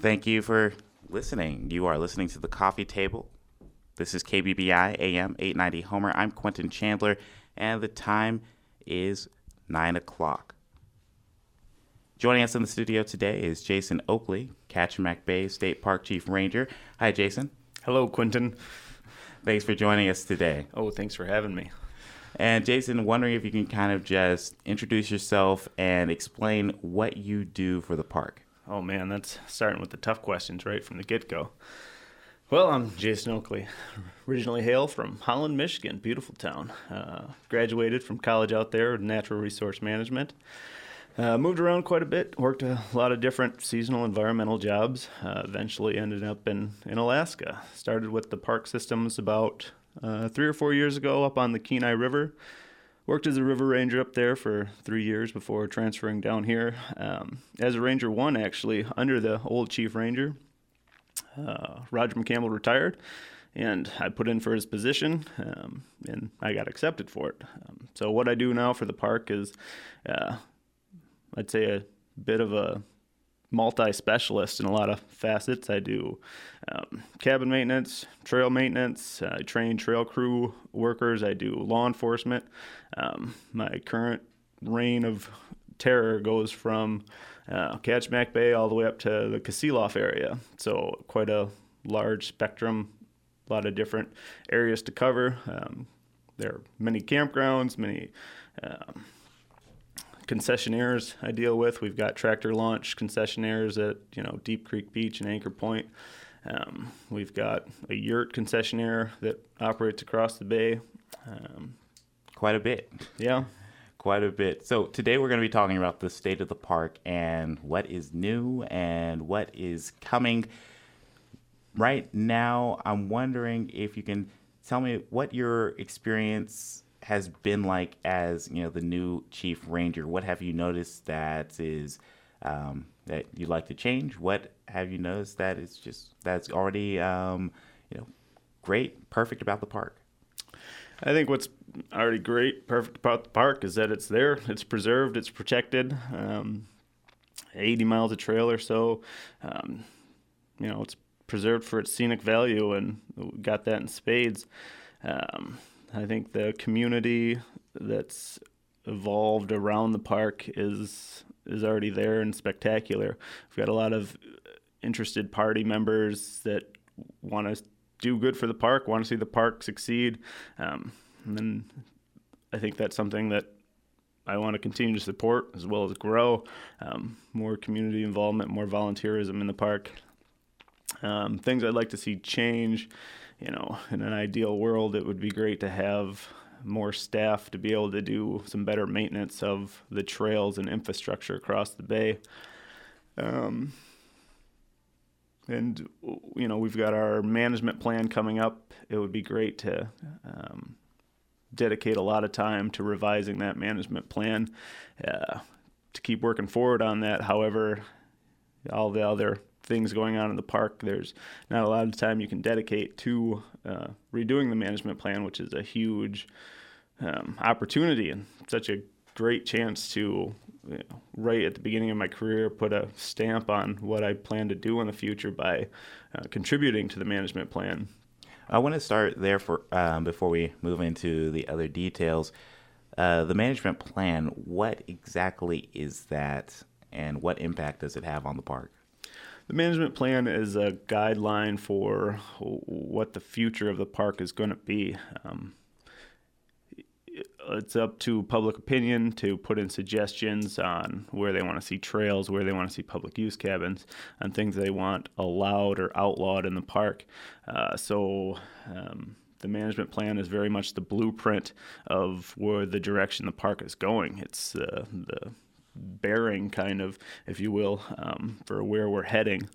Thank you for listening. You are listening to The Coffee Table. This is KBBI AM 890 Homer. I'm Quentin Chandler, and the time is 9 o'clock. Joining us in the studio today is Jason Oakley, Kachemak Bay State Park Chief Ranger. Hi, Jason. Hello, Quentin. Thanks for joining us today. Oh, thanks for having me. And Jason, wondering if you can kind of just introduce yourself and explain what you do for the park. Oh, man, that's starting with the tough questions right from the get-go. Well, I'm Jason Oakley, originally hail from Holland, Michigan, beautiful town. Graduated from college out there in natural resource management. Moved around quite a bit, worked a lot of different seasonal environmental jobs. Eventually ended up in Alaska. Started with the park systems about 3 or 4 years ago up on the Kenai River. Worked as a river ranger up there for 3 years before transferring down here. As a Ranger 1, actually, under the old Chief Ranger. Roger McCampbell retired, and I put in for his position, and I got accepted for it. So what I do now for the park is, I'd say a bit of a multi-specialist in a lot of facets. I do cabin maintenance, trail maintenance, I train trail crew workers, I do law enforcement. My current reign of terror goes from Kachemak Bay all the way up to the Kasilof area. So quite a large spectrum, a lot of different areas to cover. There are many campgrounds, many concessionaires I deal with. We've got tractor launch concessionaires at Deep Creek Beach and Anchor Point. We've got a yurt concessionaire that operates across the bay. Quite a bit. Yeah. Quite a bit. So today we're going to be talking about the state of the park and what is new and what is coming. Right now, I'm wondering if you can tell me what your experience has been like as the new Chief Ranger. What have you noticed that is that you'd like to change? What have you noticed that is that's already great, perfect about the park? I think what's already great, perfect about the park is that it's there, it's preserved, it's protected. 80 miles of trail or so. It's preserved for its scenic value, and we got that in spades. I think the community that's evolved around the park is already there and spectacular. We've got a lot of interested party members that want to do good for the park, want to see the park succeed. And then I think that's something that I want to continue to support as well as grow. More community involvement, more volunteerism in the park. Things I'd like to see change. In an ideal world, it would be great to have more staff to be able to do some better maintenance of the trails and infrastructure across the bay. And we've got our management plan coming up. It would be great to dedicate a lot of time to revising that management plan, to keep working forward on that. However, all the other things going on in the park, there's not a lot of time you can dedicate to redoing the management plan, which is a huge opportunity and such a great chance to, right at the beginning of my career, put a stamp on what I plan to do in the future by contributing to the management plan. I want to start there before we move into the other details. The management plan, what exactly is that, and what impact does it have on the park? The management plan is a guideline for what the future of the park is going to be. It's up to public opinion to put in suggestions on where they want to see trails, where they want to see public use cabins, and things they want allowed or outlawed in the park. So the management plan is very much the blueprint of where the direction the park is going. It's the bearing, kind of, if you will, for where we're heading.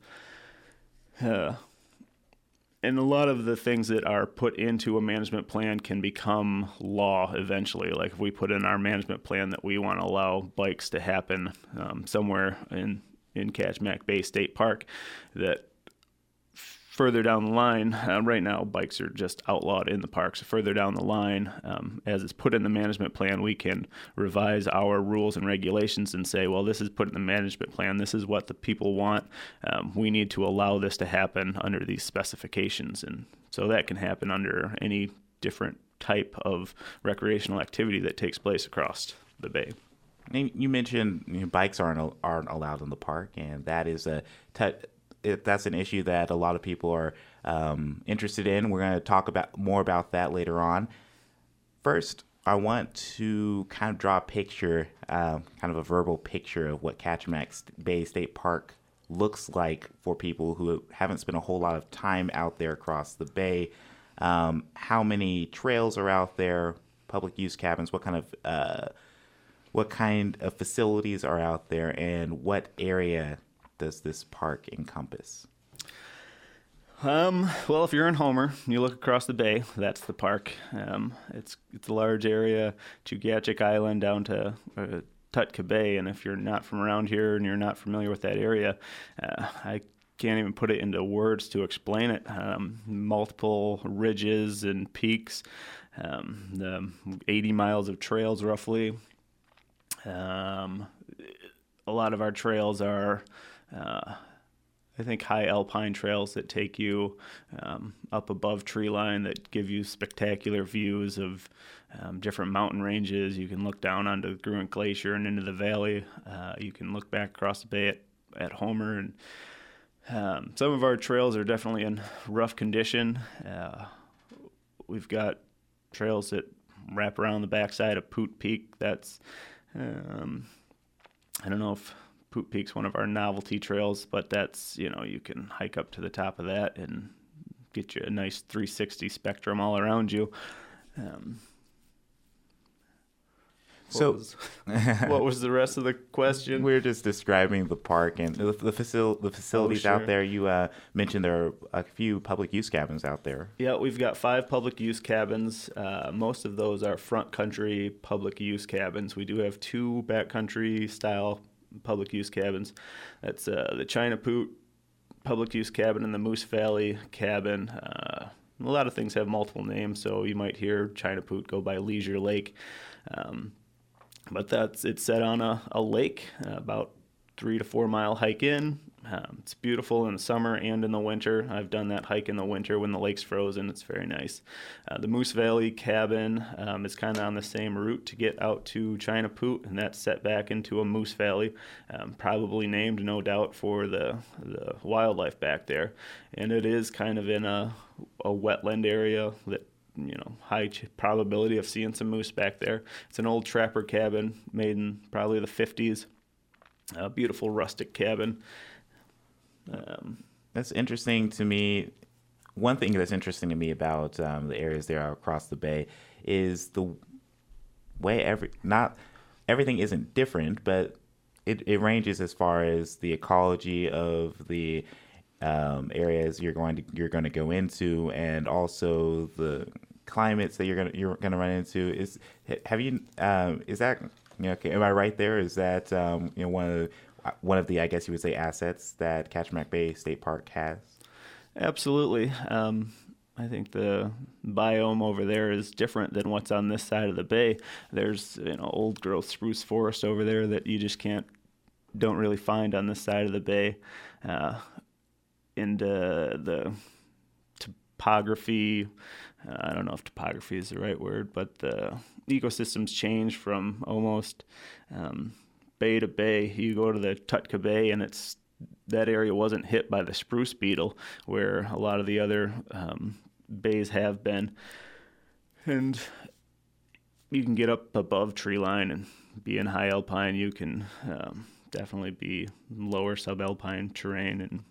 And a lot of the things that are put into a management plan can become law eventually. Like if we put in our management plan that we want to allow bikes to happen somewhere in Kachemak Bay State Park, that further down the line, right now bikes are just outlawed in the park. So further down the line, as it's put in the management plan, we can revise our rules and regulations and say, well, this is put in the management plan. This is what the people want. We need to allow this to happen under these specifications. And so that can happen under any different type of recreational activity that takes place across the bay. You mentioned bikes aren't allowed in the park, and that is that's an issue that a lot of people are interested in. We're going to talk more about that later on. First, I want to kind of draw a picture, kind of a verbal picture of what Kachemak Bay State Park looks like for people who haven't spent a whole lot of time out there across the bay. How many trails are out there, public use cabins, what kind of facilities are out there, and what area does this park encompass? Well, if you're in Homer, you look across the bay, that's the park. It's a large area, Chugach Island down to Tutka Bay, and if you're not from around here and you're not familiar with that area, I can't even put it into words to explain it. Multiple ridges and peaks, the 80 miles of trails roughly. A lot of our trails are, I think, high alpine trails that take you up above tree line that give you spectacular views of different mountain ranges. You can look down onto the Gruent Glacier and into the valley. You can look back across the bay at Homer. And some of our trails are definitely in rough condition. We've got trails that wrap around the backside of Poot Peak. That's I don't know if Poot Peak's one of our novelty trails, but that's, you can hike up to the top of that and get you a nice 360 spectrum all around you. What was the rest of the question? We're just describing the park and the facilities out there. You mentioned there are a few public use cabins out there. Yeah, we've got 5 public use cabins. Most of those are front country public use cabins. We do have 2 backcountry style public use cabins. That's the China Poot public use cabin and the Moose Valley cabin. A lot of things have multiple names, so you might hear China Poot go by Leisure Lake. But it's set on a lake, about 3 to 4 mile hike in. It's beautiful in the summer and in the winter. I've done that hike in the winter when the lake's frozen. It's very nice. The Moose Valley cabin is kind of on the same route to get out to China Poot, and that's set back into a Moose Valley, probably named, no doubt, for the wildlife back there. And it is kind of in a wetland area that, high probability of seeing some moose back there. It's an old trapper cabin made in probably the 50s. A beautiful rustic cabin. That's interesting to me. One thing that's interesting to me about the areas there across the bay is the way not everything isn't different, but it ranges as far as the ecology of the areas you're going to go into, and also the climates that you're gonna run into. Is that okay? Am I right there? Is that one of the, I guess you would say, assets that Kachemak Bay State Park has? Absolutely. I think the biome over there is different than what's on this side of the bay. There's old growth spruce forest over there that you just don't really find on this side of the bay. And the topography, I don't know if topography is the right word, but the ecosystems change from almost bay to bay. You go to the Tutka Bay and that area wasn't hit by the spruce beetle where a lot of the other bays have been. And you can get up above tree line and be in high alpine. You can definitely be lower subalpine terrain. And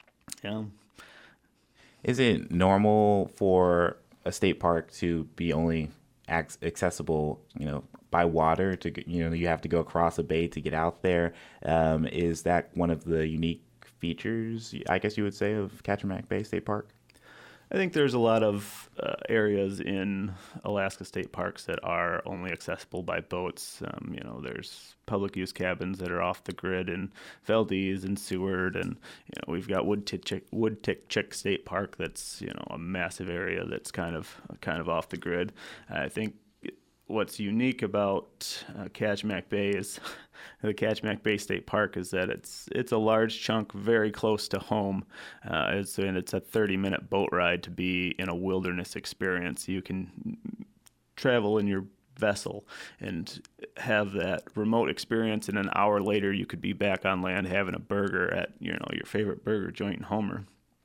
is it normal for a state park to be only accessible, by water? You have to go across a bay to get out there. Is that one of the unique features, I guess you would say, of Kachemak Bay State Park? I think there's a lot of areas in Alaska state parks that are only accessible by boats. There's public use cabins that are off the grid in Valdez and Seward, and we've got Wood-Tick-Chick State Park that's a massive area that's kind of off the grid. I think what's unique about Kachemak Bay is the Kachemak Bay State Park is that it's a large chunk very close to home. It's a 30-minute boat ride to be in a wilderness experience. You can travel in your vessel and have that remote experience, and an hour later you could be back on land having a burger at your favorite burger joint in Homer.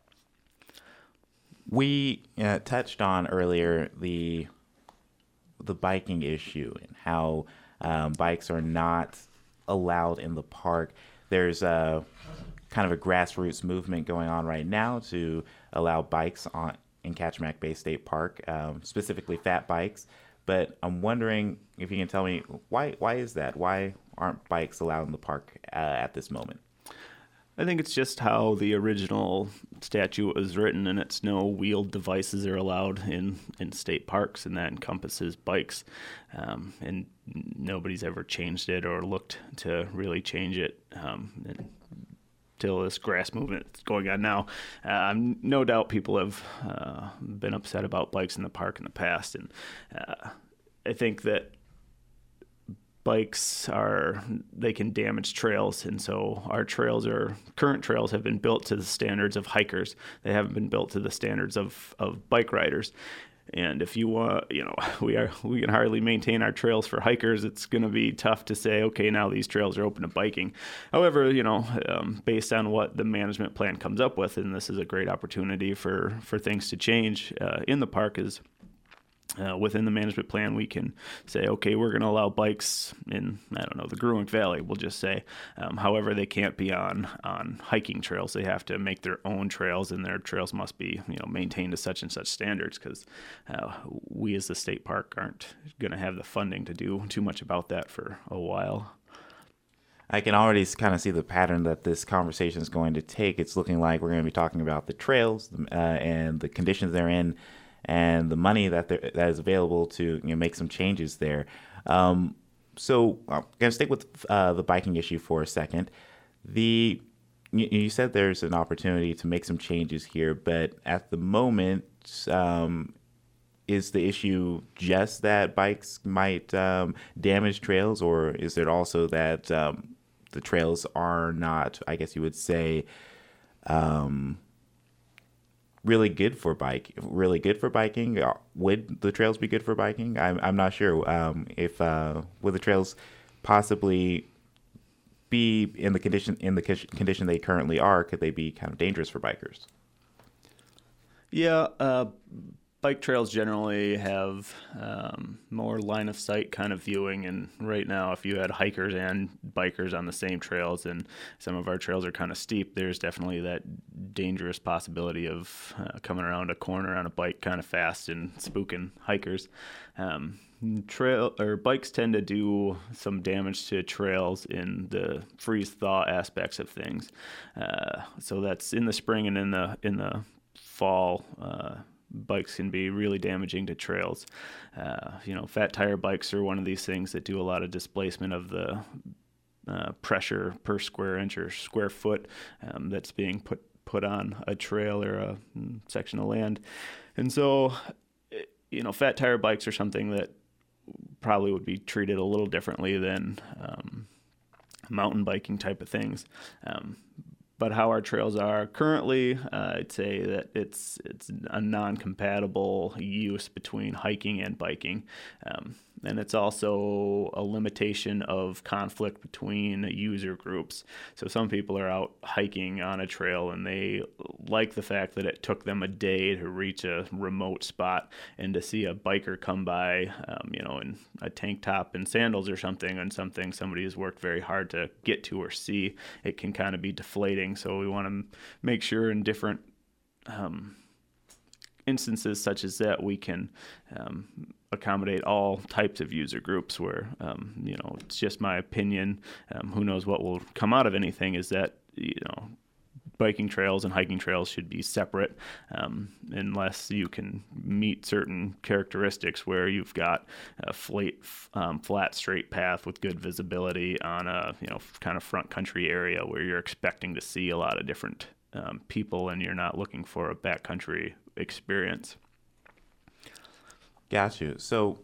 We touched on earlier the biking issue and how bikes are not allowed in the park. There's a kind of a grassroots movement going on right now to allow bikes in Kachemak Bay State Park, specifically fat bikes. But I'm wondering if you can tell me why is that? Why aren't bikes allowed in the park at this moment? I think it's just how the original statute was written, and it's no wheeled devices are allowed in state parks, and that encompasses bikes. And nobody's ever changed it or looked to really change it until this grass movement is going on now. No doubt people have been upset about bikes in the park in the past, and I think that bikes they can damage trails, and so our current trails have been built to the standards of hikers. They haven't been built to the standards of bike riders. And if you want, we can hardly maintain our trails for hikers. It's going to be tough to say, okay, now these trails are open to biking. However, based on what the management plan comes up with, and this is a great opportunity for things to change in the park, is within the management plan, we can say, okay, we're going to allow bikes in, the Gruink Valley, we'll just say. However, they can't be on hiking trails. They have to make their own trails, and their trails must be, maintained to such and such standards, because we as the state park aren't going to have the funding to do too much about that for a while. I can already kind of see the pattern that this conversation is going to take. It's looking like we're going to be talking about the trails and the conditions they're in, and the money that is available to make some changes there. So I'm going to stick with the biking issue for a second. You said there's an opportunity to make some changes here, but at the moment, is the issue just that bikes might damage trails, or is it also that the trails are not, I guess you would say, really good for biking? Would the trails be good for biking? I'm not sure. If would the trails possibly be in the condition they currently are? Could they be kind of dangerous for bikers? Yeah, bike trails generally have more line of sight kind of viewing, and right now if you had hikers and bikers on the same trails, and some of our trails are kind of steep, there's definitely that dangerous possibility of coming around a corner on a bike kind of fast and spooking hikers. Bikes tend to do some damage to trails in the freeze thaw aspects of things, so that's in the spring and in the fall. Bikes can be really damaging to trails. Fat tire bikes are one of these things that do a lot of displacement of the pressure per square inch or square foot that's being put on a trail or a section of land. And so, fat tire bikes are something that probably would be treated a little differently than mountain biking type of things. But how our trails are currently, I'd say that it's a non-compatible use between hiking and biking. And it's also a limitation of conflict between user groups. So some people are out hiking on a trail and they like the fact that it took them a day to reach a remote spot, and to see a biker come by, in a tank top and sandals or something, and something somebody has worked very hard to get to or see, it can kind of be deflating. So we want to make sure in different instances such as that we can accommodate all types of user groups, where it's just my opinion, who knows what will come out of anything, is that biking trails and hiking trails should be separate, unless you can meet certain characteristics where you've got a flat, straight path with good visibility on a kind of front country area where you're expecting to see a lot of different people, and you're not looking for a backcountry experience. Got you. So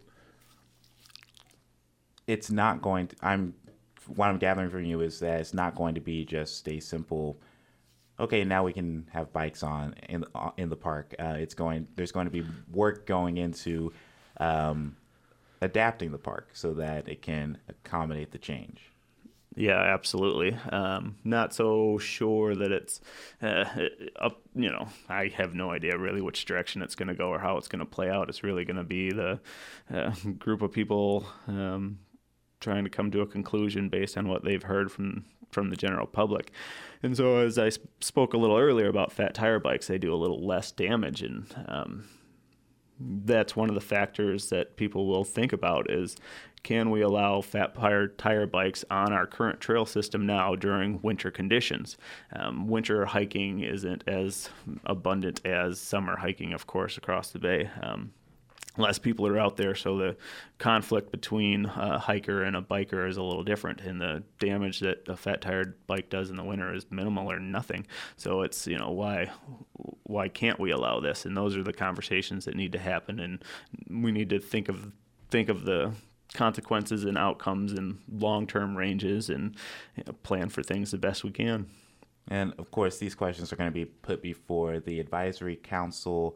it's not going to, what I'm gathering from you is that it's not going to be just a simple, okay, now we can have bikes on in the park. There's going to be work going into adapting the park so that it can accommodate the change. Yeah, absolutely. Not so sure that it's up. I have no idea really which direction it's going to go or how it's going to play out. It's really going to be the group of people trying to come to a conclusion based on what they've heard from the general public. And so, as I spoke a little earlier about fat tire bikes, they do a little less damage, and that's one of the factors that people will think about is, can we allow fat tire bikes on our current trail system now during winter conditions? Winter hiking isn't as abundant as summer hiking, of course, across the bay. Less people are out there, so the conflict between a hiker and a biker is a little different, and the damage that a fat-tired bike does in the winter is minimal or nothing. So it's, why can't we allow this? And those are the conversations that need to happen, and we need to think of the consequences and outcomes and long-term ranges, and plan for things the best we can. And of course, these questions are going to be put before the advisory council.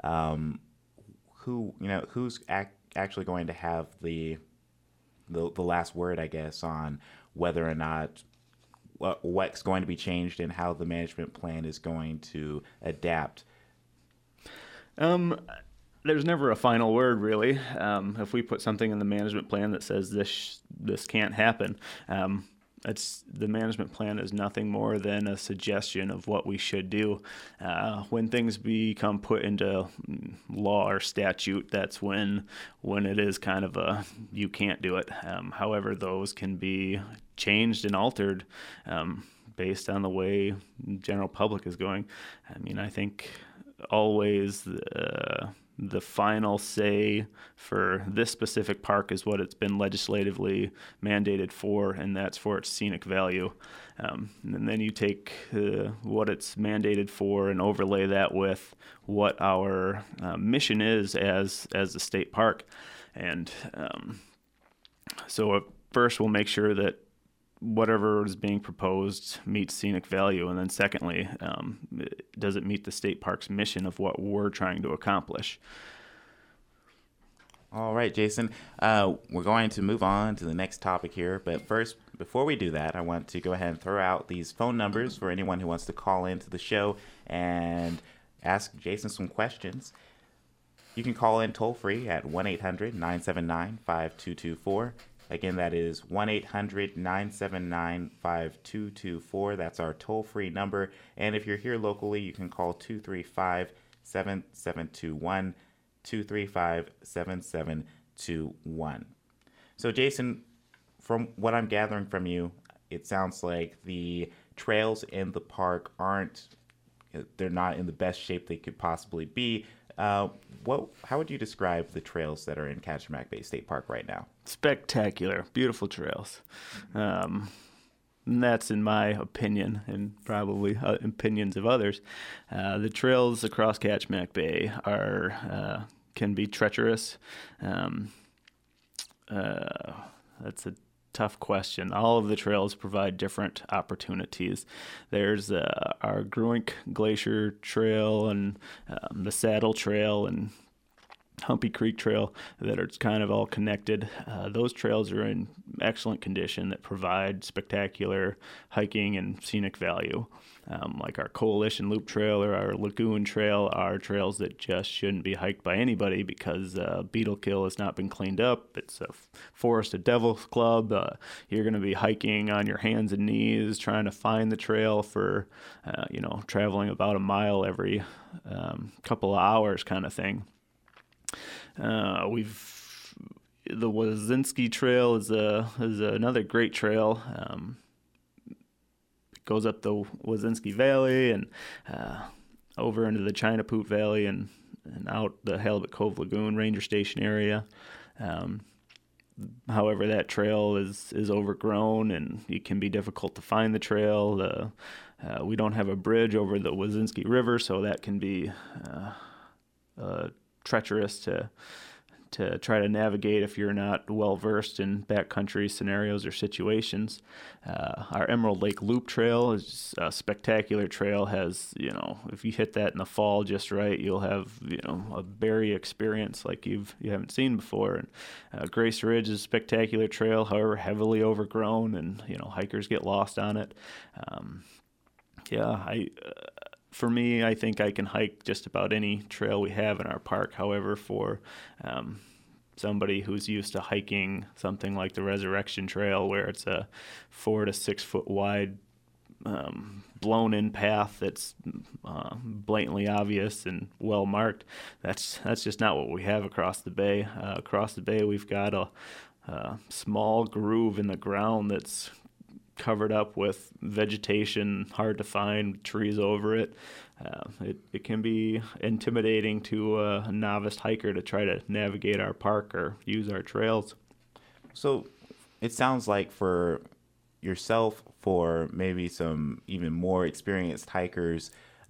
Who's actually going to have the last word, I guess, on whether or not what's going to be changed and how the management plan is going to adapt? There's never a final word, really. If we put something in the management plan that says this can't happen, the management plan is nothing more than a suggestion of what we should do. When things become put into law or statute, that's when it is kind of you can't do it. However, those can be changed and altered based on the way the general public is going. I think always the final say for this specific park is what it's been legislatively mandated for, and that's for its scenic value. And then you take what it's mandated for and overlay that with what our mission is as a state park. And so first we'll make sure that whatever is being proposed meets scenic value, and then secondly, does it meet the state park's mission of what we're trying to accomplish? All right, Jason, we're going to move on to the next topic here, but first, before we do that, I want to go ahead and throw out these phone numbers for anyone who wants to call into the show and ask Jason some questions. You can call in toll free at 1-800-979-5224. Again, that is 1-800-979-5224. That's our toll-free number. And if you're here locally, you can call 235-7721, 235-7721. So, Jason, from what I'm gathering from you, it sounds like the trails in the park they're not in the best shape they could possibly be. How would you describe the trails that are in Kachemak Bay State Park right now? Spectacular, beautiful trails. And that's in my opinion, and probably opinions of others. The trails across Kachemak Bay can be treacherous. That's a tough question. All of the trails provide different opportunities. There's our Gruink Glacier Trail and the Saddle Trail and Humpy Creek Trail that are kind of all connected. Those trails are in excellent condition that provide spectacular hiking and scenic value. Like our Coalition Loop Trail or our Lagoon Trail are trails that just shouldn't be hiked by anybody because beetle kill has not been cleaned up. It's a Forest of Devils Club. You're going to be hiking on your hands and knees trying to find the trail for, traveling about a mile every couple of hours kind of thing. The Wazinski Trail is another great trail. goes up the Wazinski Valley and over into the Chinapoot Valley and out the Halibut Cove Lagoon Ranger Station area. However, that trail is overgrown and it can be difficult to find the trail. We don't have a bridge over the Wazinski River, so that can be treacherous to try to navigate if you're not well versed in backcountry scenarios or situations. Our Emerald Lake Loop Trail is a spectacular trail. Has, if you hit that in the fall just right, you'll have a berry experience like you haven't seen before. And Grace Ridge is a spectacular trail, however heavily overgrown, and hikers get lost on it. For me, I think I can hike just about any trail we have in our park. However, for somebody who's used to hiking something like the Resurrection Trail, where it's a 4 to 6 foot wide blown-in path that's blatantly obvious and well marked, that's just not what we have across the bay. Across the bay, we've got a small groove in the ground that's covered up with vegetation, hard to find, trees over it. It can be intimidating to a novice hiker to try to navigate our park or use our trails. So it sounds like for yourself, for maybe some even more experienced hikers,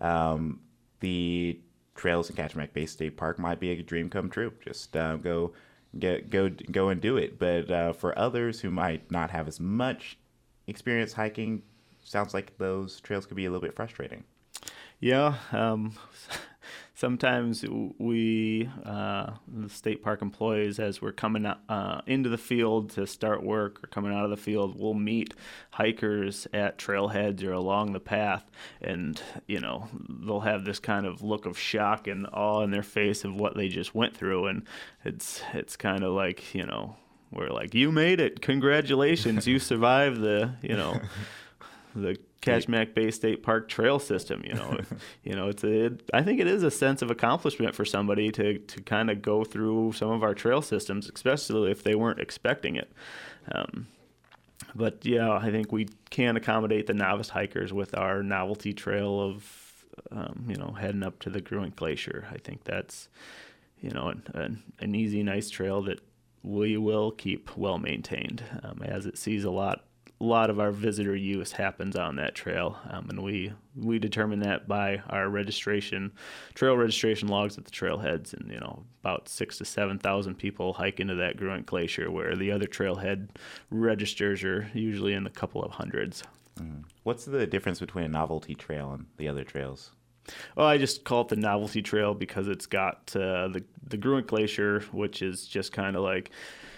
the trails in Kachemak Bay State Park might be a dream come true. Just go and do it. But for others who might not have as much experience hiking, sounds like those trails could be a little bit frustrating. Yeah, sometimes we, the state park employees, as we're coming into the field to start work or coming out of the field, we'll meet hikers at trailheads or along the path, and they'll have this kind of look of shock and awe in their face of what they just went through, and it's kind of like we're like, you made it, congratulations, you survived the the Kachemak Bay State Park trail system. I think it is a sense of accomplishment for somebody to kind of go through some of our trail systems, especially if they weren't expecting it. But yeah, I think we can accommodate the novice hikers with our novelty trail of heading up to the Gruent Glacier. I think that's an easy, nice trail that we will keep well maintained, as it sees a lot of our visitor use happens on that trail, and we determine that by our trail registration logs at the trailheads, and about 6,000 to 7,000 people hike into that Gruent Glacier, where the other trailhead registers are usually in the couple of hundreds. What's the difference between a novelty trail and the other trails? Well, I just call it the novelty trail because it's got the Gruent Glacier, which is just kind of like,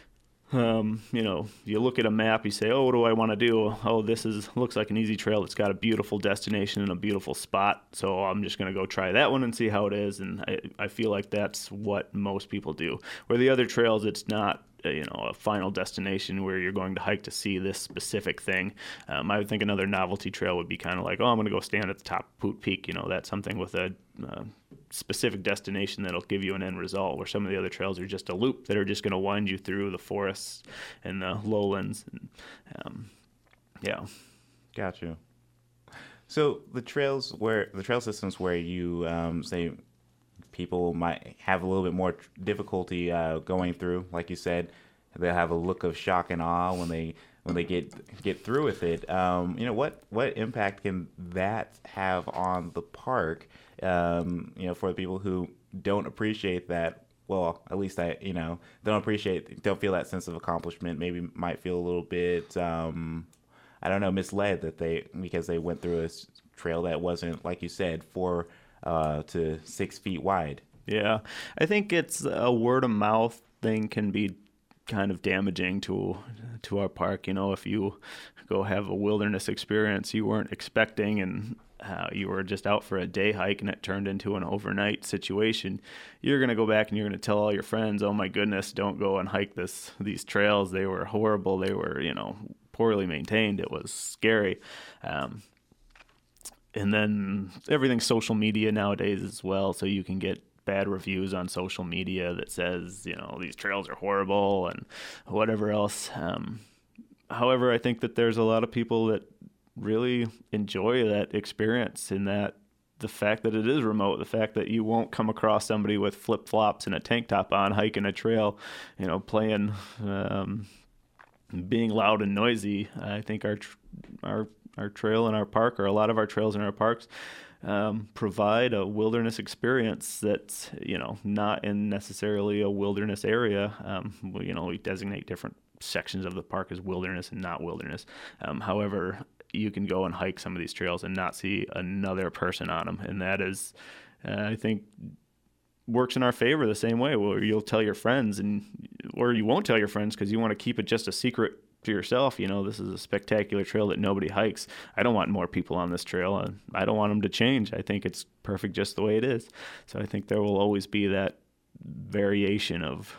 you look at a map, you say, oh, what do I want to do? Oh, looks like an easy trail. It's got a beautiful destination and a beautiful spot. So I'm just going to go try that one and see how it is. And I feel like that's what most people do. Where the other trails, it's not, a final destination where you're going to hike to see this specific thing. I would think another novelty trail would be kind of like, oh, I'm going to go stand at the top of Poot Peak. That's something with a specific destination that'll give you an end result, where some of the other trails are just a loop that are just going to wind you through the forests and the lowlands. And, yeah. Got you. So the trail systems where you say people might have a little bit more difficulty going through, like you said, they'll have a look of shock and awe when they get through with it. What impact can that have on the park? For the people who don't appreciate that. Well, at least don't feel that sense of accomplishment. Maybe might feel a little bit, misled because they went through a trail that wasn't, like you said, 4 to 6 feet wide. Yeah, I think it's a word of mouth thing can be kind of damaging to our park. If you go have a wilderness experience you weren't expecting and you were just out for a day hike and it turned into an overnight situation, you're going to go back and you're going to tell all your friends, oh my goodness, don't go and hike these trails. They were horrible. They were, poorly maintained. It was scary. And then everything's social media nowadays as well, so you can get bad reviews on social media that says, these trails are horrible and whatever else. However, I think that there's a lot of people that really enjoy that experience, in that the fact that it is remote, the fact that you won't come across somebody with flip flops and a tank top on hiking a trail, playing, being loud and noisy. I think our trail in our park, or a lot of our trails in our parks, provide a wilderness experience that's not in necessarily a wilderness area. We designate different sections of the park as wilderness and not wilderness. However, you can go and hike some of these trails and not see another person on them, and that is, I think, works in our favor the same way, where you'll tell your friends, or you won't tell your friends because you want to keep it just a secret to yourself. This is a spectacular trail that nobody hikes. I don't want more people on this trail, and I don't want them to change. I think it's perfect just the way it is. So I think there will always be that variation of,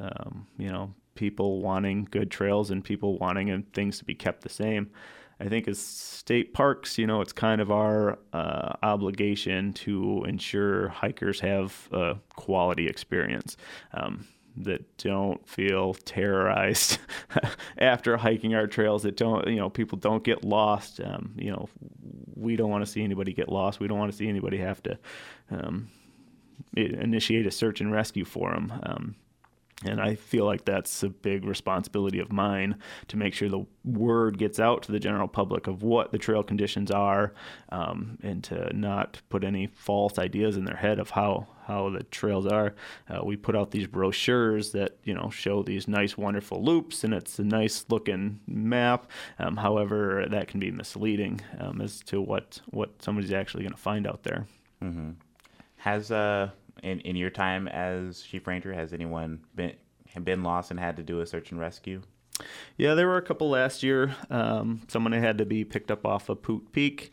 people wanting good trails and people wanting things to be kept the same. I think as state parks, it's kind of our obligation to ensure hikers have a quality experience, that don't feel terrorized after hiking our trails, that don't, people don't get lost. We don't want to see anybody get lost. We don't want to see anybody have to initiate a search and rescue for them. And I feel like that's a big responsibility of mine, to make sure the word gets out to the general public of what the trail conditions are, and to not put any false ideas in their head of how the trails are. We put out these brochures that, show these nice, wonderful loops, and it's a nice looking map. However, that can be misleading as to what somebody's actually going to find out there. Mm-hmm. Has in your time as chief ranger, has anyone been lost and had to do a search and rescue? Yeah, there were a couple last year. Someone had to be picked up off of Poot Peak,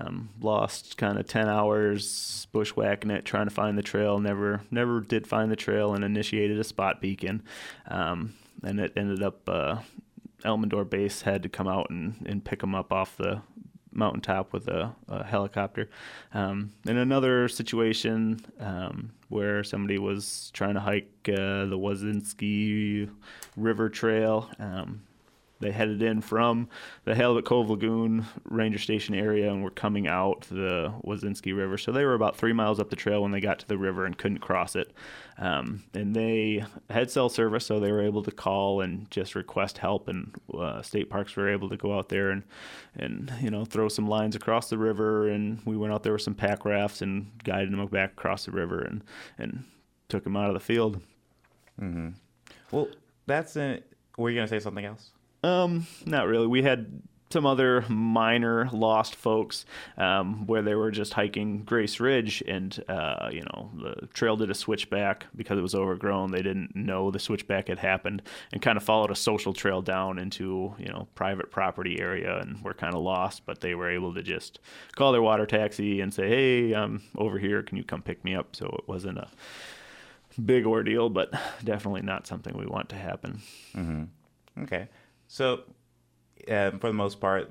lost kind of 10 hours bushwhacking it, trying to find the trail, never did find the trail, and initiated a spot beacon. And it ended up, Elmendorf Base had to come out and pick them up off the mountaintop with a helicopter. In another situation where somebody was trying to hike the Wazinski River Trail, they headed in from the Halibut Cove Lagoon Ranger Station area and were coming out the Wazinski River. So they were about 3 miles up the trail when they got to the river and couldn't cross it. And they had cell service, so they were able to call and just request help. And state parks were able to go out there and throw some lines across the river. And we went out there with some pack rafts and guided them back across the river and took them out of the field. Mm-hmm. Well, were you going to say something else? Not really. We had some other minor lost folks where they were just hiking Grace Ridge, and the trail did a switchback because it was overgrown. They didn't know the switchback had happened, and kind of followed a social trail down into private property area, and were kind of lost. But they were able to just call their water taxi and say, "Hey, I'm over here. Can you come pick me up?" So it wasn't a big ordeal, but definitely not something we want to happen. Mm-hmm. Okay. So, for the most part,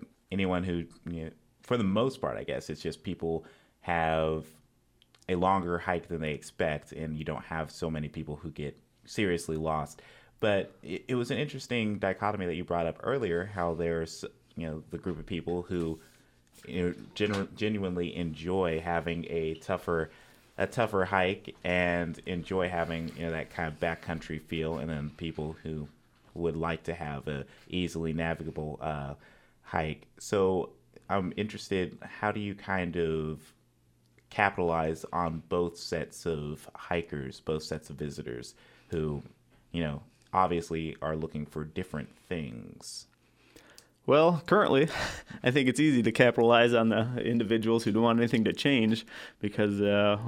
I guess it's just people have a longer hike than they expect, and you don't have so many people who get seriously lost. But it was an interesting dichotomy that you brought up earlier, how there's, the group of people who, genuinely enjoy having a tougher hike and enjoy having, that kind of backcountry feel, and then people who would like to have a easily navigable hike. So I'm interested, how do you kind of capitalize on both sets of hikers, both sets of visitors who, obviously are looking for different things? Well, currently, I think it's easy to capitalize on the individuals who don't want anything to change, because,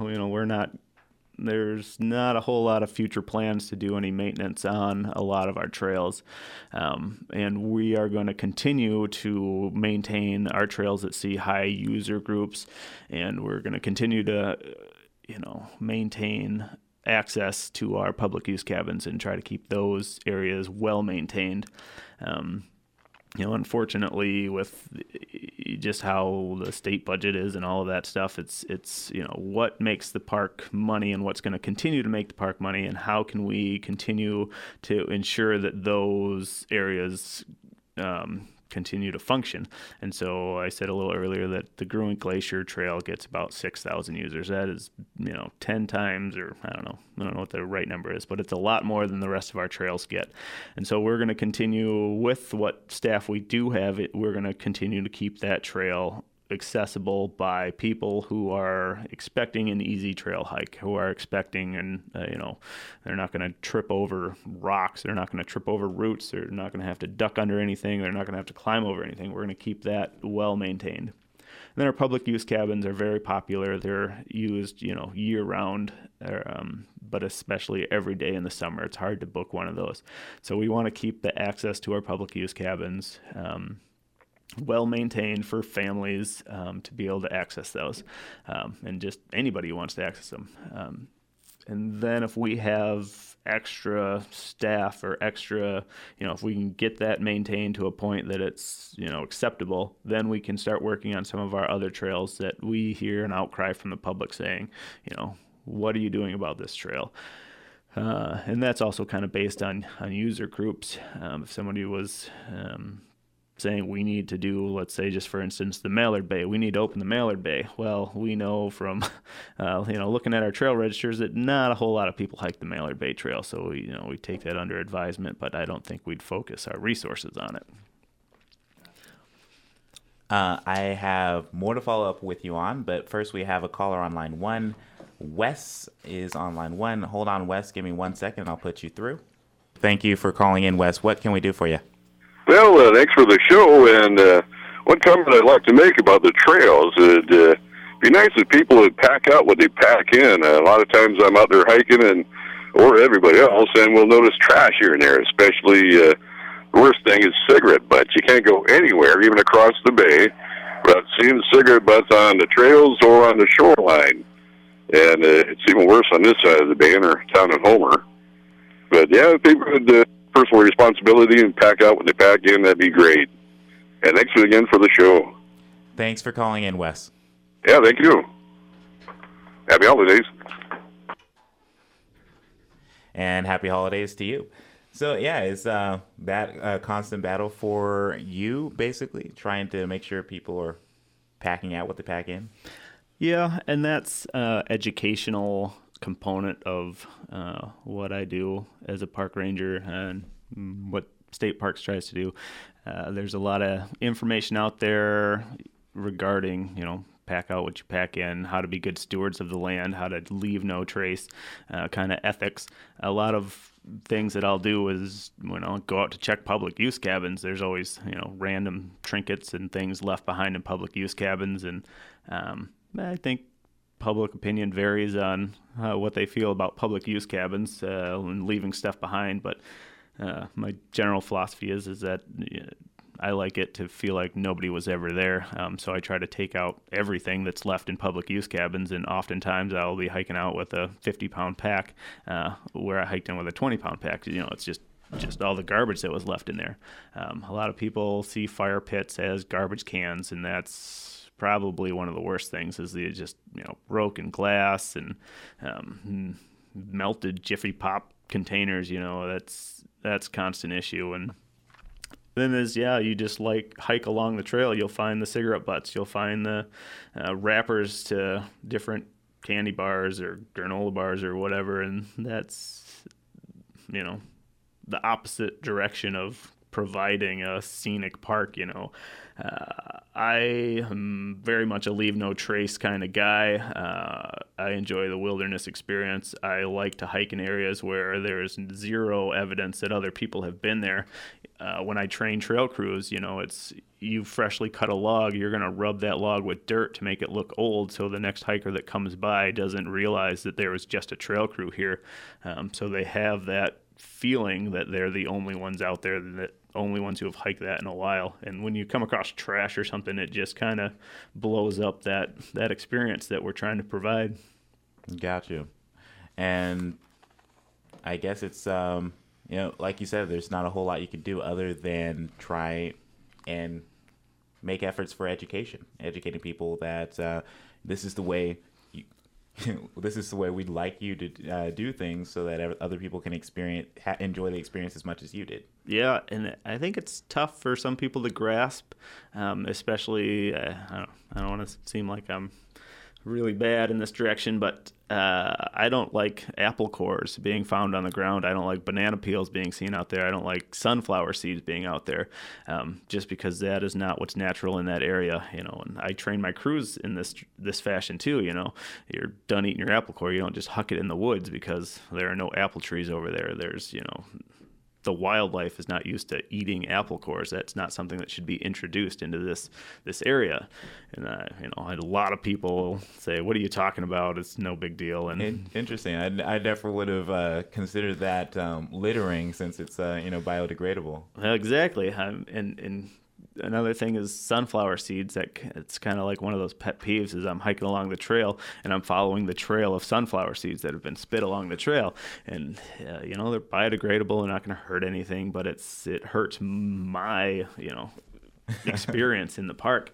there's not a whole lot of future plans to do any maintenance on a lot of our trails. And we are going to continue to maintain our trails that see high user groups, and we're going to continue to, maintain access to our public use cabins and try to keep those areas well maintained. Unfortunately, with just how the state budget is and all of that stuff, it's what makes the park money and what's going to continue to make the park money, and how can we continue to ensure that those areas continue to function. And so I said a little earlier that the Gruen Glacier Trail gets about 6,000 users. That is, 10 times, or I don't know what the right number is, but it's a lot more than the rest of our trails get. And so we're going to continue with what staff we do have. We're going to continue to keep that trail accessible by people who are expecting an easy trail hike, who are expecting, and they're not going to trip over rocks, they're not going to trip over roots, they're not going to have to duck under anything, they're not going to have to climb over anything. We're going to keep that well maintained. And then our public use cabins are very popular. They're used, year round, but especially every day in the summer. It's hard to book one of those. So we want to keep the access to our public use cabins well maintained for families to be able to access those, and just anybody who wants to access them. And then if we have extra staff or extra, if we can get that maintained to a point that it's, acceptable, then we can start working on some of our other trails that we hear an outcry from the public saying, what are you doing about this trail? And that's also kind of based on user groups. If somebody was saying we need to do, let's say, just for instance, the Mallard Bay. We need to open the Mallard Bay. Well, we know from, looking at our trail registers that not a whole lot of people hike the Mallard Bay Trail. So, we take that under advisement, but I don't think we'd focus our resources on it. I have more to follow up with you on, but first we have a caller on line 1. Wes is on line 1. Hold on, Wes. Give me 1 second and I'll put you through. Thank you for calling in, Wes. What can we do for you? Well, thanks for the show, and one comment I'd like to make about the trails, it'd be nice if people would pack out what they pack in. A lot of times I'm out there hiking, or everybody else, and we'll notice trash here and there, especially the worst thing is cigarette butts. You can't go anywhere, even across the bay, without seeing cigarette butts on the trails or on the shoreline. And it's even worse on this side of the bay in our town of Homer. But, yeah, if people would personal responsibility and pack out when they pack in, that'd be great. And thanks again for the show. Thanks for calling in, Wes. Yeah, thank you. Happy holidays. And happy holidays to you. So, yeah, is that a constant battle for you, basically, trying to make sure people are packing out what they pack in? Yeah, and that's educational component of what I do as a park ranger and what State Parks tries to do. There's a lot of information out there regarding, pack out what you pack in, how to be good stewards of the land, how to leave no trace, kind of ethics. A lot of things that I'll do is when I'll go out to check public use cabins, there's always, random trinkets and things left behind in public use cabins. And I think public opinion varies on what they feel about public use cabins and leaving stuff behind. But my general philosophy is that I like it to feel like nobody was ever there. So I try to take out everything that's left in public use cabins. And oftentimes I'll be hiking out with a 50-pound pack where I hiked in with a 20-pound pack. It's just all the garbage that was left in there. A lot of people see fire pits as garbage cans, and that's probably one of the worst things is the just broken glass and melted Jiffy Pop containers. That's constant issue. And then you just hike along the trail, you'll find the cigarette butts, you'll find the wrappers to different candy bars or granola bars or whatever, and that's the opposite direction of providing a scenic park. I am very much a leave no trace kind of guy. I enjoy the wilderness experience. I like to hike in areas where there's zero evidence that other people have been there. When I train trail crews, it's you freshly cut a log, you're going to rub that log with dirt to make it look old so the next hiker that comes by doesn't realize that there was just a trail crew here. So they have that feeling that they're the only ones out there, that only ones who have hiked that in a while. And when you come across trash or something, it just kind of blows up that experience that we're trying to provide. Got you. And I guess it's, like you said, there's not a whole lot you can do other than try and make efforts for educating people that this is the way this is the way we'd like you to do things, so that other people can enjoy the experience as much as you did. Yeah, and I think it's tough for some people to grasp, especially, I don't want to seem like I'm really bad in this direction, but I don't like apple cores being found on the ground. I don't like banana peels being seen out there. I don't like sunflower seeds being out there, just because that is not what's natural in that area, And I train my crews in this fashion too. You're done eating your apple core, you don't just huck it in the woods because there are no apple trees over there. There's the wildlife is not used to eating apple cores. That's not something that should be introduced into this area. And I had a lot of people say, "What are you talking about? It's no big deal." And interesting. I never would have considered that littering, since it's biodegradable. Exactly. And another thing is sunflower seeds. It's kind of like one of those pet peeves. Is I'm hiking along the trail and I'm following the trail of sunflower seeds that have been spit along the trail, and they're biodegradable. They're not going to hurt anything, but it hurts my experience in the park.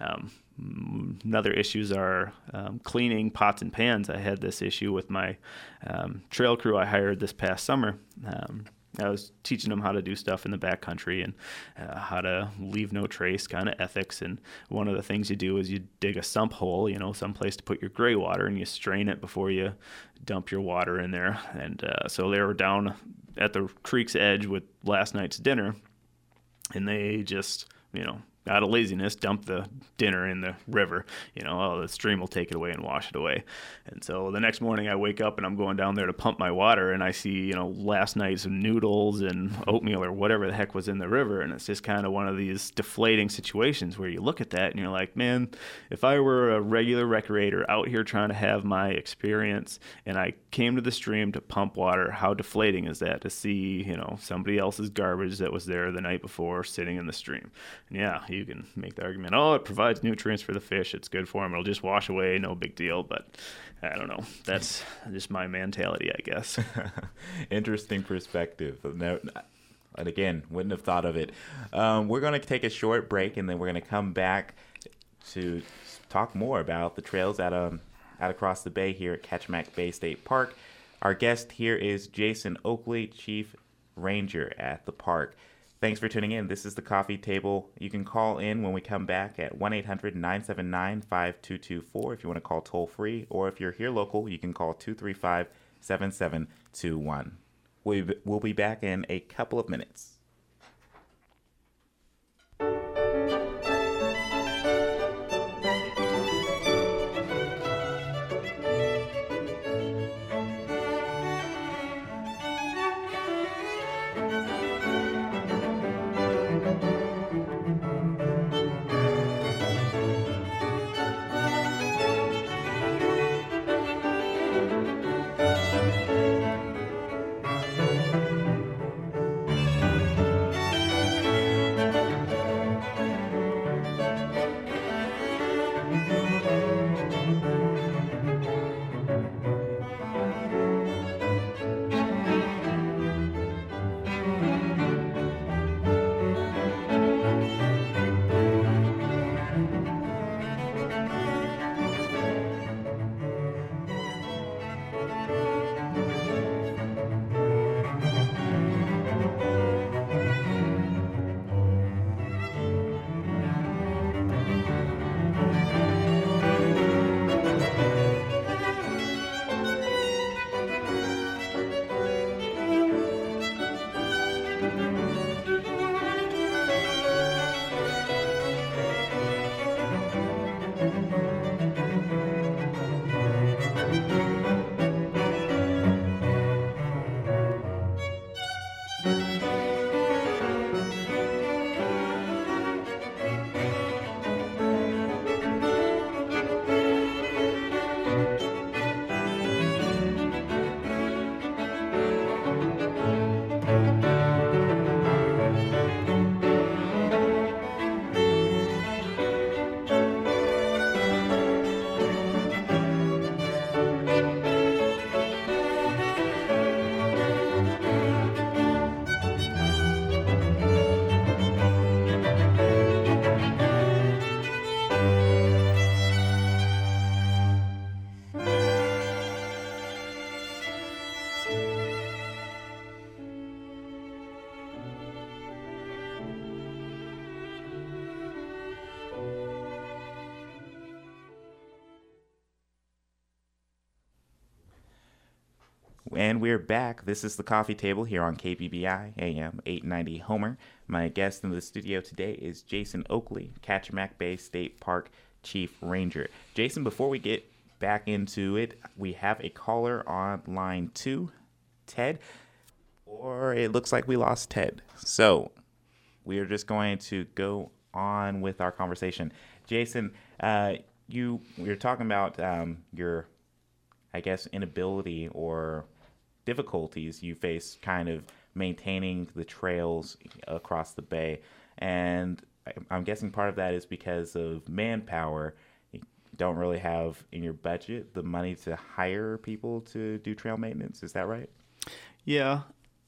Another issues are cleaning pots and pans. I had this issue with my trail crew I hired this past summer. I was teaching them how to do stuff in the backcountry and how to leave no trace kind of ethics. And one of the things you do is you dig a sump hole, someplace to put your gray water, and you strain it before you dump your water in there. And so they were down at the creek's edge with last night's dinner, and they just, out of laziness, dump the dinner in the river. The stream will take it away and wash it away. And so the next morning I wake up and I'm going down there to pump my water, and I see, last night's noodles and oatmeal or whatever the heck was in the river. And it's just kind of one of these deflating situations where you look at that and you're like, man, if I were a regular recreator out here trying to have my experience and I came to the stream to pump water, how deflating is that to see, somebody else's garbage that was there the night before sitting in the stream? And yeah, you can make the argument, it provides nutrients for the fish, it's good for them, it'll just wash away, no big deal. But I don't know. That's just my mentality, I guess. Interesting perspective. No, and again, wouldn't have thought of it. We're going to take a short break, and then we're going to come back to talk more about the trails out across the bay here at Kachemak Bay State Park. Our guest here is Jason Oakley, Chief Ranger at the park. Thanks for tuning in. This is The Coffee Table. You can call in when we come back at 1-800-979-5224 if you want to call toll free, or if you're here local, you can call 235-7721. We'll be back in a couple of minutes. And we're back. This is the Coffee Table here on KBBI AM 890 Homer. My guest in the studio today is Jason Oakley, Kachemak Bay State Park Chief Ranger. Jason, before we get back into it, we have a caller on line 2, Ted. Or it looks like we lost Ted. So we are just going to go on with our conversation. Jason, we were talking about your, I guess, inability or difficulties you face kind of maintaining the trails across the bay. And I'm guessing part of that is because of manpower. You don't really have in your budget the money to hire people to do trail maintenance. Is that right? Yeah.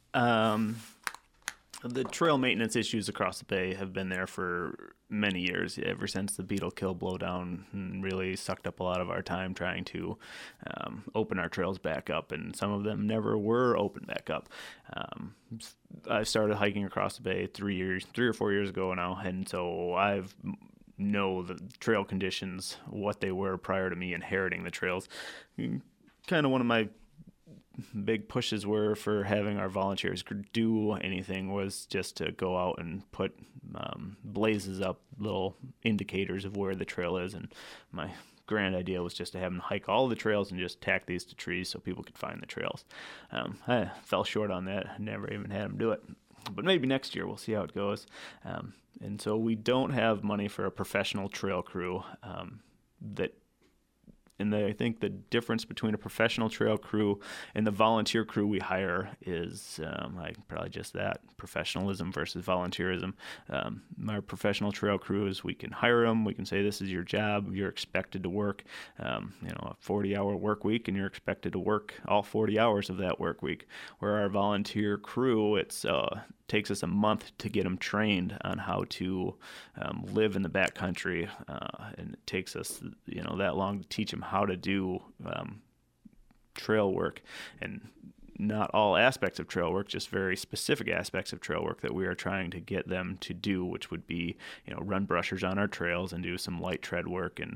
The trail maintenance issues across the bay have been there for many years, ever since the Beetle Kill blowdown, and really sucked up a lot of our time trying to open our trails back up, and some of them never were opened back up. I started hiking across the bay 3 or 4 years ago now, and so I've know the trail conditions, what they were prior to me inheriting the trails. Kind of one of my big pushes were for having our volunteers do anything was just to go out and put blazes up, little indicators of where the trail is. And my grand idea was just to have them hike all the trails and just tack these to trees so people could find the trails. I fell short on that. I never even had them do it. But maybe next year we'll see how it goes. And so we don't have money for a professional trail crew And I think the difference between a professional trail crew and the volunteer crew we hire is probably just that, professionalism versus volunteerism. Our professional trail crews, we can hire them. We can say, this is your job. You're expected to work a 40-hour work week, and you're expected to work all 40 hours of that work week. Where our volunteer crew, it's takes us a month to get them trained on how to live in the backcountry, and it takes us that long to teach them how to do trail work, and not all aspects of trail work, just very specific aspects of trail work that we are trying to get them to do, which would be run brushers on our trails and do some light tread work. And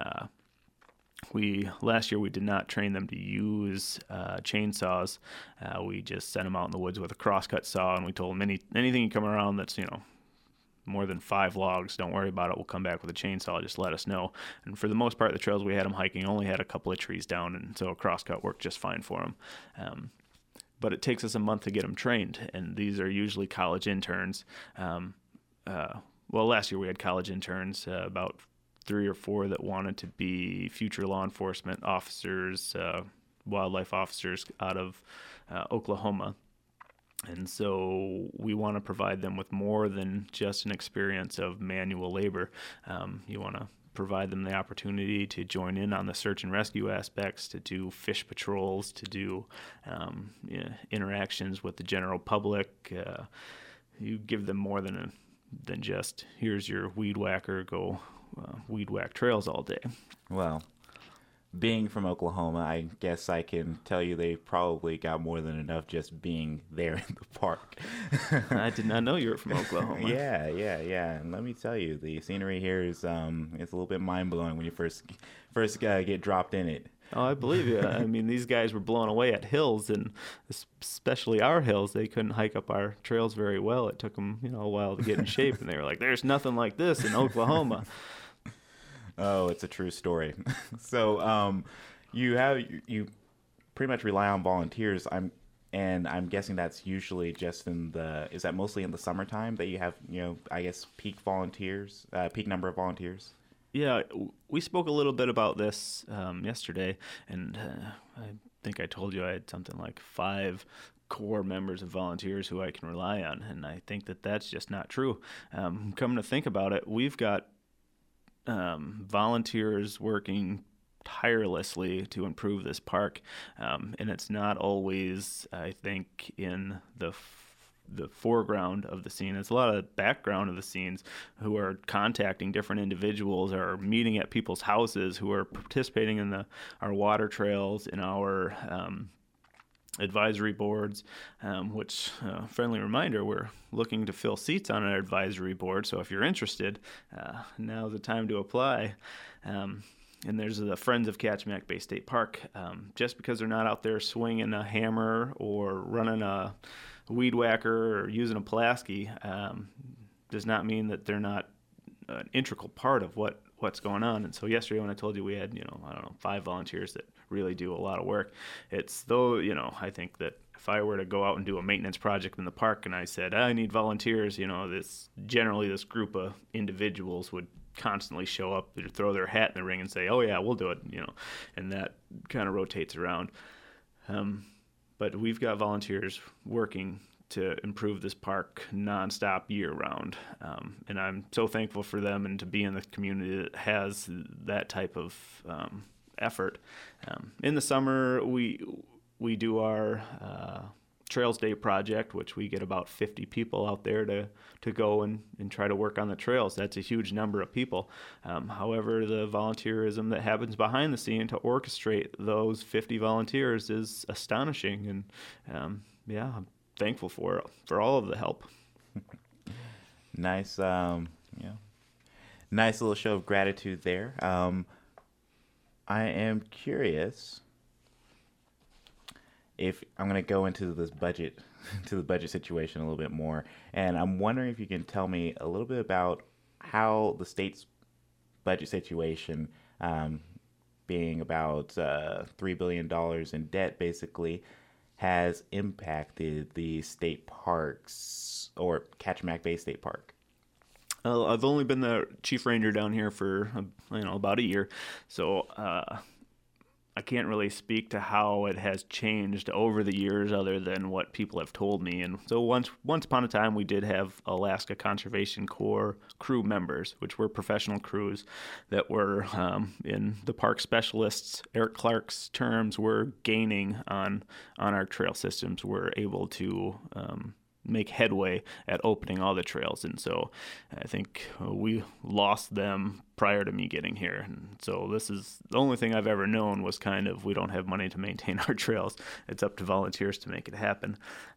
last year we did not train them to use chainsaws. We just sent them out in the woods with a crosscut saw, and we told them anything you come around that's more than 5 logs, don't worry about it. We'll come back with a chainsaw. Just let us know. And for the most part, the trails we had them hiking only had a couple of trees down, and so a crosscut worked just fine for them. But it takes us a month to get them trained, and these are usually college interns. Last year we had college interns, about 3 or 4 that wanted to be future law enforcement officers, wildlife officers out of Oklahoma. And so we want to provide them with more than just an experience of manual labor. You want to provide them the opportunity to join in on the search and rescue aspects, to do fish patrols, to do interactions with the general public. You give them more than just, here's your weed whacker, go weed whack trails all day. Well, being from Oklahoma, I guess I can tell you they probably got more than enough just being there in the park. I did not know you were from Oklahoma. Yeah. And let me tell you, the scenery here is it's a little bit mind-blowing when you first get dropped in it. Oh, I believe you. I mean, these guys were blown away at hills, and especially our hills. They couldn't hike up our trails very well. It took them, a while to get in shape, and they were like, "There's nothing like this in Oklahoma." Oh, it's a true story. So, you pretty much rely on volunteers. I'm guessing that's usually just is that mostly in the summertime that you have, I guess peak number of volunteers? Yeah, we spoke a little bit about this yesterday, and I think I told you I had something like 5 core members of volunteers who I can rely on, and I think that that's just not true. Coming to think about it, we've got volunteers working tirelessly to improve this park, and it's not always, I think, in the foreground of the scene. It's a lot of the background of the scenes, who are contacting different individuals, or meeting at people's houses, who are participating in our water trails, in our advisory boards, which, friendly reminder, we're looking to fill seats on our advisory board. So if you're interested, now's the time to apply. and there's the Friends of Kachemak Bay State Park. Just because they're not out there swinging a hammer or running a weed whacker or using a Pulaski, does not mean that they're not an integral part of what's going on. And so yesterday when I told you we had, 5 volunteers that really do a lot of work, it's though, I think that if I were to go out and do a maintenance project in the park and I said, I need volunteers, this group of individuals would constantly show up or throw their hat in the ring and say, oh yeah, we'll do it, and that kind of rotates around. But we've got volunteers working to improve this park nonstop year round. And I'm so thankful for them and to be in the community that has that type of effort. In the summer, we do our Trails Day project, which we get about 50 people out there to go and try to work on the trails. That's a huge number of people. However, the volunteerism that happens behind the scene to orchestrate those 50 volunteers is astonishing. And I'm thankful for all of the help. Nice, nice little show of gratitude there. I am curious if I'm going to go into this budget, to the budget situation a little bit more, and I'm wondering if you can tell me a little bit about how the state's budget situation, being about $3 billion in debt, basically, has impacted the state parks or Kachemak Bay State Park. I've only been the chief ranger down here for about a year, so I can't really speak to how it has changed over the years other than what people have told me. And so once upon a time, we did have Alaska Conservation Corps crew members, which were professional crews that were, in the park specialists, Eric Clark's terms, were gaining on our trail systems. We're able to make headway at opening all the trails. And so I think we lost them prior to me getting here. And so this is the only thing I've ever known was kind of, we don't have money to maintain our trails. It's up to volunteers to make it happen.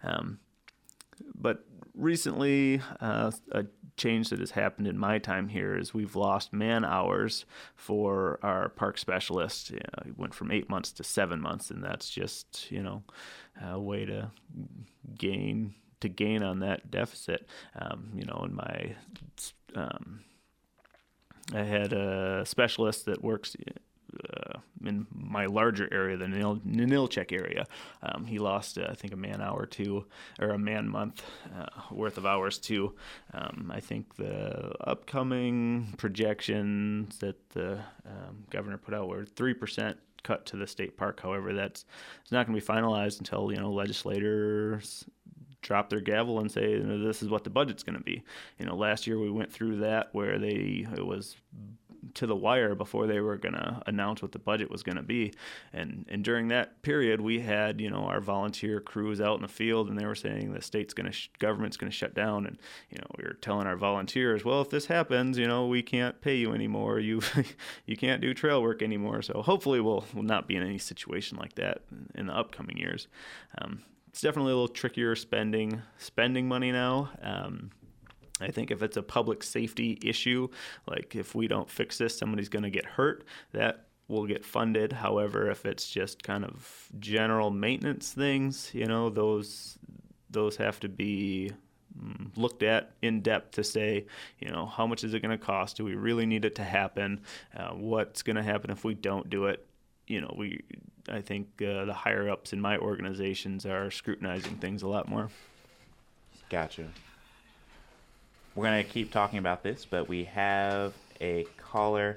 But recently, a change that has happened in my time here is we've lost man hours for our park specialists. It went from 8 months to 7 months, and that's just, a way to gain on that deficit. In my, I had a specialist that works in my larger area, the Ninilchik area. He lost, I think, a man hour too, or a man month worth of hours too. I think the upcoming projections that the governor put out were 3% cut to the state park. However, it's not going to be finalized until legislators drop their gavel and say, this is what the budget's going to be. Last year we went through that where it was to the wire before they were going to announce what the budget was going to be. And during that period, we had, our volunteer crews out in the field, and they were saying the government's going to shut down. And, we were telling our volunteers, well, if this happens, we can't pay you anymore. You can't do trail work anymore. So hopefully we'll not be in any situation like that in the upcoming years. It's definitely a little trickier spending money now. I think if it's a public safety issue, like if we don't fix this, somebody's going to get hurt, that will get funded. However, if it's just kind of general maintenance things, those have to be looked at in depth to say, how much is it going to cost? Do we really need it to happen? What's going to happen if we don't do it? I think the higher ups in my organizations are scrutinizing things a lot more. Gotcha. We're going to keep talking about this, but we have a caller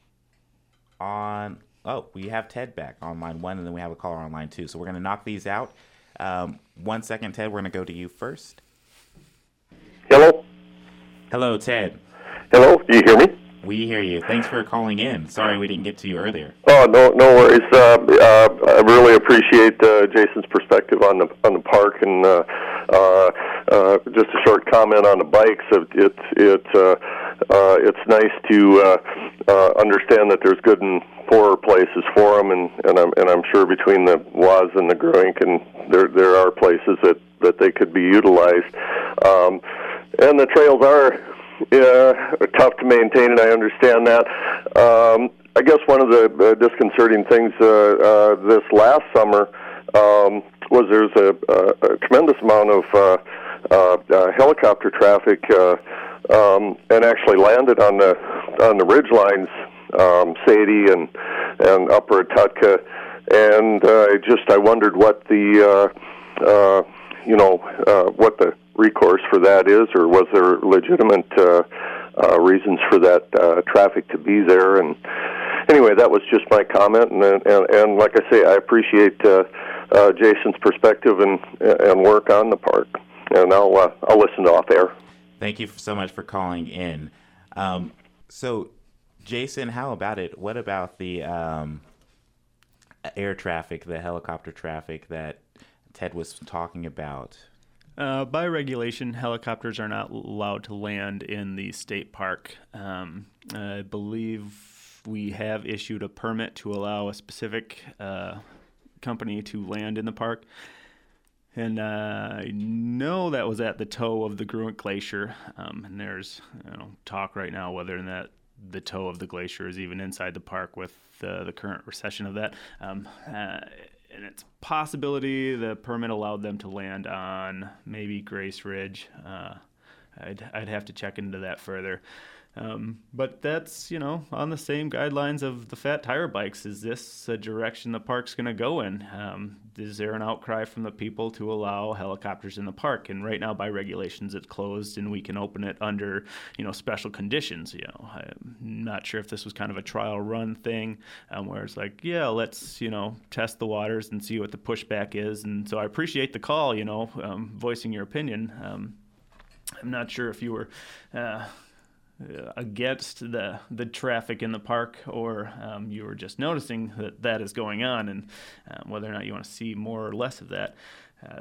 on... Oh, we have Ted back on line 1, and then we have a caller on line 2. So we're going to knock these out. 1 second, Ted. We're going to go to you first. Hello? Hello, Ted. Hello? Do you hear me? We hear you. Thanks for calling in. Sorry we didn't get to you earlier. Oh, no worries. I really appreciate Jason's perspective on the park, and just a short comment on the bikes. It's nice to understand that there's good and poorer places for them, and I'm sure between the Waz and the Gruink, and there are places that they could be utilized. And the trails are tough to maintain, and I understand that. I guess one of the disconcerting things this last summer was there's a tremendous amount of helicopter traffic, and actually landed on the ridge lines, Sadie and Upper Atutka, and I wondered what the what the recourse for that is, or was there legitimate reasons for that traffic to be there? And anyway, that was just my comment, and like I say, I appreciate Jason's perspective and work on the park, and I'll listen to off air. Thank you so much for calling in. So, Jason, how about it? What about the air traffic, the helicopter traffic that Ted was talking about? By regulation, helicopters are not allowed to land in the state park. I believe we have issued a permit to allow a specific company to land in the park. And I know that was at the toe of the Gruant Glacier. And there's talk right now whether or not the toe of the glacier is even inside the park with the current recession of that. And it's a possibility the permit allowed them to land on maybe Grace Ridge. I'd have to check into that further. But that's, on the same guidelines of the fat tire bikes. Is this a direction the park's going to go in? Is there an outcry from the people to allow helicopters in the park? And right now, by regulations, it's closed, and we can open it under, special conditions. I'm not sure if this was kind of a trial run thing, where it's like, let's, test the waters and see what the pushback is. And so I appreciate the call, voicing your opinion. I'm not sure if you were against the traffic in the park, or you were just noticing that is going on, and whether or not you want to see more or less of that. I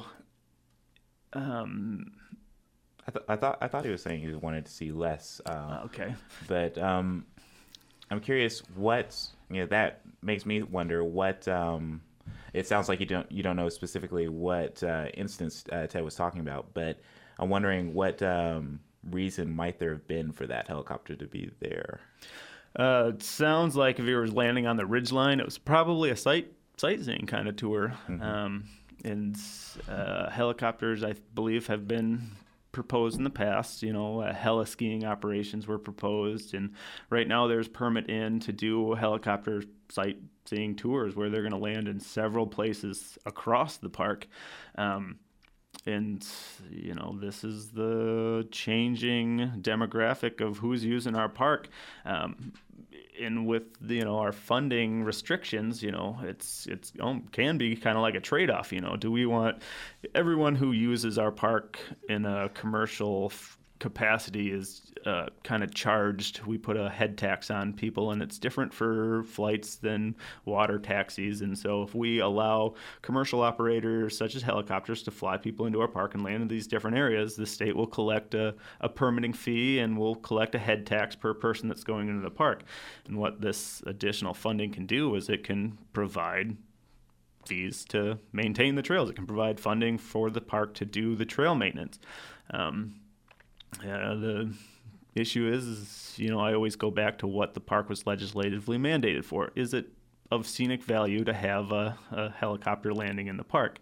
thought he was saying he wanted to see less. Okay. But I'm curious what that makes me wonder what. It sounds like you don't know specifically what instance Ted was talking about, but I'm wondering what reason might there have been for that helicopter to be there? It sounds like if he was landing on the ridgeline, it was probably a sightseeing kind of tour. Mm-hmm. And helicopters, I believe, have been proposed in the past. Heli-skiing operations were proposed, and right now there's permit in to do helicopter sightseeing tours where they're going to land in several places across the park. And, this is the changing demographic of who's using our park. And with, our funding restrictions, it's can be kind of like a trade-off. Do we want everyone who uses our park in a commercial capacity is kind of charged? We put a head tax on people, and it's different for flights than water taxis. And so if we allow commercial operators such as helicopters to fly people into our park and land in these different areas, the state will collect a permitting fee, and will collect a head tax per person that's going into the park. And what this additional funding can do is it can provide fees to maintain the trails. It can provide funding for the park to do the trail maintenance. The issue is, I always go back to what the park was legislatively mandated for. Is it of scenic value to have a helicopter landing in the park?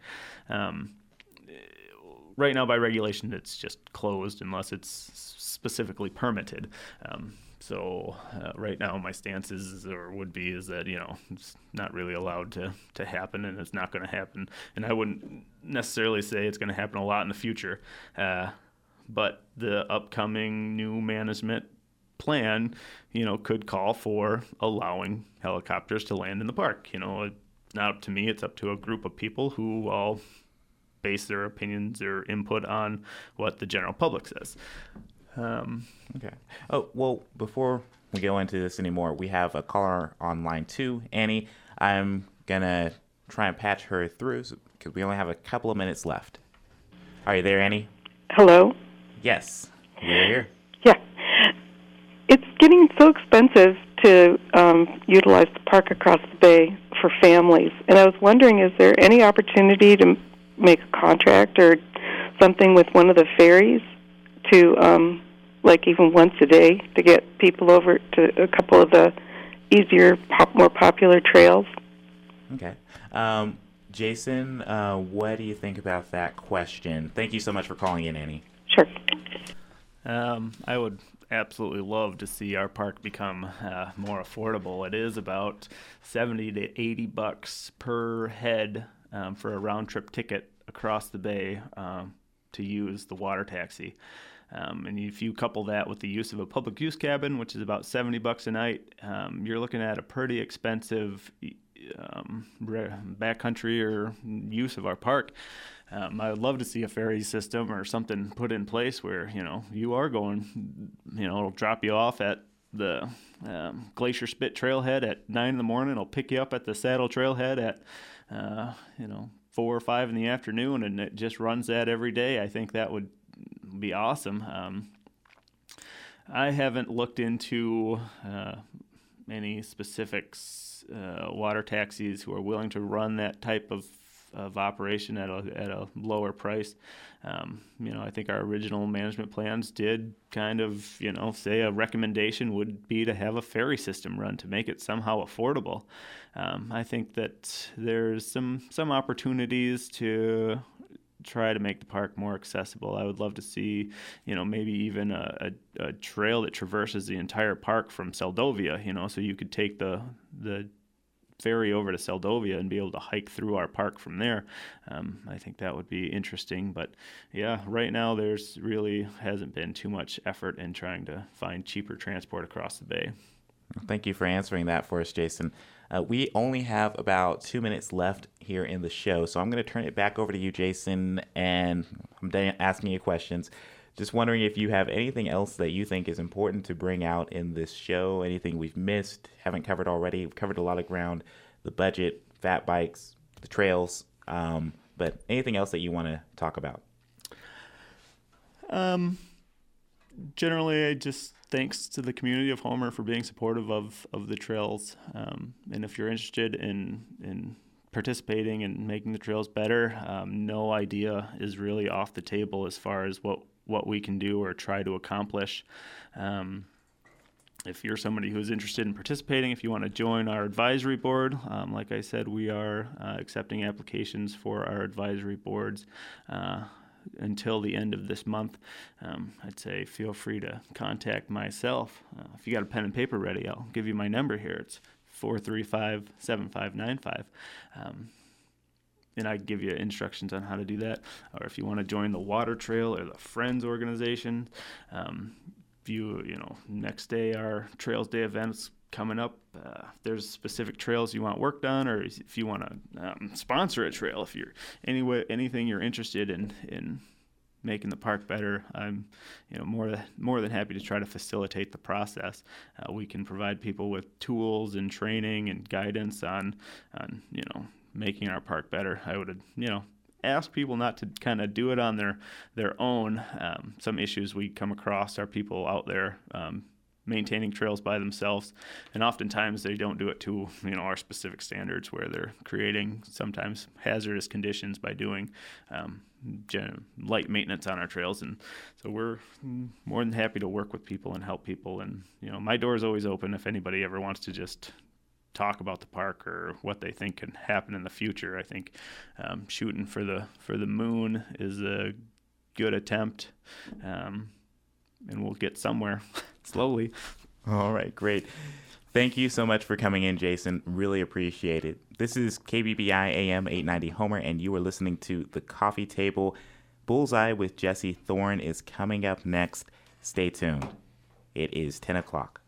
Right now, by regulation, it's just closed unless it's specifically permitted. So right now, my stance is that, it's not really allowed to happen, and it's not going to happen. And I wouldn't necessarily say it's going to happen a lot in the future. But the upcoming new management plan, could call for allowing helicopters to land in the park. It's not up to me. It's up to a group of people who all base their opinions or input on what the general public says. Okay. Oh, well, before we go into this anymore, we have a caller on line 2, Annie. I'm going to try and patch her through because we only have a couple of minutes left. Are you there, Annie? Hello? Yes. You're here. Yeah. It's getting so expensive to utilize the park across the bay for families. And I was wondering, is there any opportunity to make a contract or something with one of the ferries to, like even once a day, to get people over to a couple of the easier, more popular trails. Okay. Jason, what do you think about that question? Thank you so much for calling in, Annie. Sure. I would absolutely love to see our park become more affordable. It is about $70 to $80 per head for a round-trip ticket across the bay to use the water taxi. And if you couple that with the use of a public use cabin, which is about $70 a night, you're looking at a pretty expensive backcountry or use of our park. I would love to see a ferry system or something put in place where, you are going, it'll drop you off at the Glacier Spit Trailhead at 9 in the morning. It'll pick you up at the Saddle Trailhead at, 4 or 5 in the afternoon, and it just runs that every day. I think that would be awesome. I haven't looked into any specifics water taxis who are willing to run that type of operation at a lower price. I think our original management plans did kind of, say a recommendation would be to have a ferry system run to make it somehow affordable. I think that there's some opportunities to try to make the park more accessible. I would love to see, maybe even a trail that traverses the entire park from Seldovia, so you could take the ferry over to Seldovia and be able to hike through our park from there. I think that would be interesting. But yeah, right now there's really hasn't been too much effort in trying to find cheaper transport across the bay. Thank you for answering that for us, Jason. We only have about 2 minutes left here in the show, so I'm going to turn it back over to you, Jason, and I'm done asking you questions. Just wondering if you have anything else that you think is important to bring out in this show, anything we've missed, haven't covered already. We've covered a lot of ground, the budget, fat bikes, the trails, but anything else that you want to talk about? Generally, just thanks to the community of Homer for being supportive of the trails. And if you're interested in participating and making the trails better, no idea is really off the table as far as what we can do or try to accomplish. If you're somebody who's interested in participating, if you want to join our advisory board, like I said, we are accepting applications for our advisory boards until the end of this month. I'd say feel free to contact myself. If you got a pen and paper ready, I'll give you my number here. It's 435-7595. And I can give you instructions on how to do that. Or if you want to join the Water Trail or the Friends organization, next day our Trails Day event's coming up. If there's specific trails you want worked on, or if you want to sponsor a trail, if you're anything you're interested in making the park better, I'm more than happy to try to facilitate the process. We can provide people with tools and training and guidance on making our park better. I would ask people not to kind of do it on their own. Some issues we come across are people out there maintaining trails by themselves, and oftentimes they don't do it to our specific standards, where they're creating sometimes hazardous conditions by doing light maintenance on our trails. And so we're more than happy to work with people and help people. And my door is always open if anybody ever wants to just talk about the park or what they think can happen in the future. I think shooting for the moon is a good attempt, and we'll get somewhere slowly. All right, great. Thank you so much for coming in, Jason. Really appreciate it. This is KBBI AM 890 Homer, and you are listening to The Coffee Table. Bullseye with Jesse Thorne is coming up next. Stay tuned. It is 10 o'clock.